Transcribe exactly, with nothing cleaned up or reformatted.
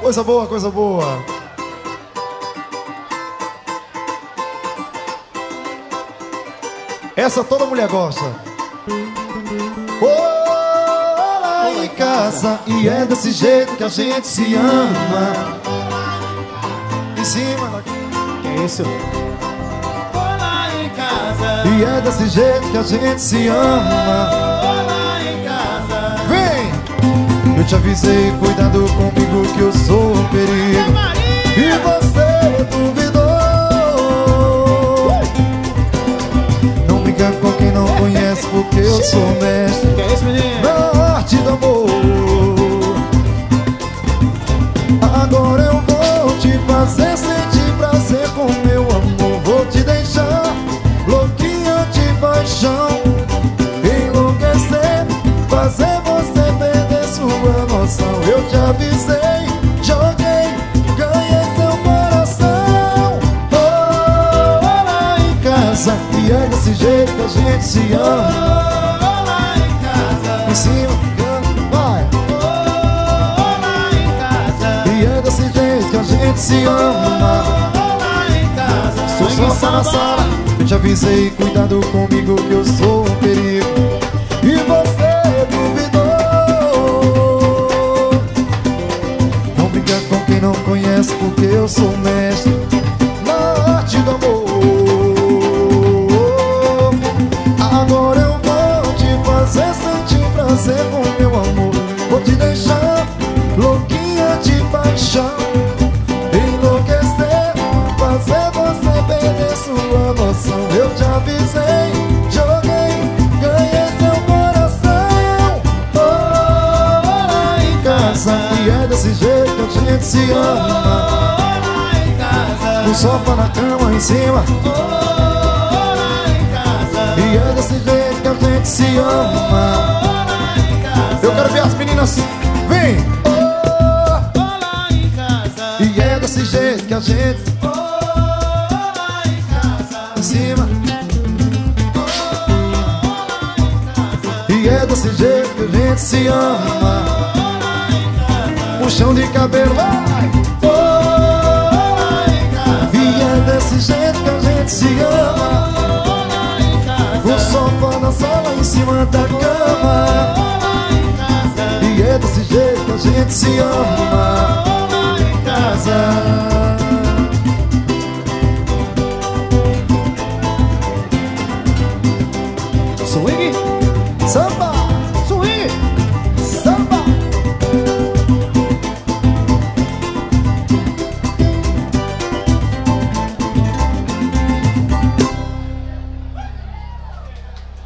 Coisa boa, coisa boa. Essa toda mulher gosta. Oh, lá em casa, e é desse jeito que a gente se ama. Em cima da... Que é isso? Lá em casa, e é desse jeito que a gente se ama. lá em casa. Vem! Eu te avisei, cuidado comigo que eu sou um perigo. E você duvidou. Não brinca com quem não conhece, porque eu sou mestre Que é isso, menino? na arte do amor. Agora eu vou te fazer sentir prazer com meu amor. Vou te deixar louquinha de paixão, enlouquecer, fazer você perder sua noção. Eu te avisei, joguei, ganhei teu coração. Oh, lá em casa, e é desse jeito que a gente se ama. Lá em casa, Em cima, vai. lá em casa, E é desse jeito que a gente se ama. lá em casa. Sou só na sala. Eu te avisei, cuidado comigo que eu sou um perigo. E você duvidou. Não brinca com quem não conhece, porque eu sou mestre na arte do amor. Agora eu vou te fazer sentir prazer com meu amor. Vou te deixar louquinha de paixão, enlouquecer, fazer você perder sua noção. Eu te avisei, joguei, ganhei seu coração. Oh, lá em casa, e é desse jeito que a gente se ama. Lá em casa, No sofá, na cama, em cima. lá em casa, E é desse jeito que a gente se ama. lá em casa. Eu quero ver as meninas. Vem! Oh, Lá em casa, e é desse jeito que a gente lá em casa, em cima. E é desse jeito que a gente se ama. Puxão de cabelo, vai! Oh, e é desse jeito que a gente se ama. O sofá na sala, em cima da cama. E é desse jeito que a gente se ama. lá em casa.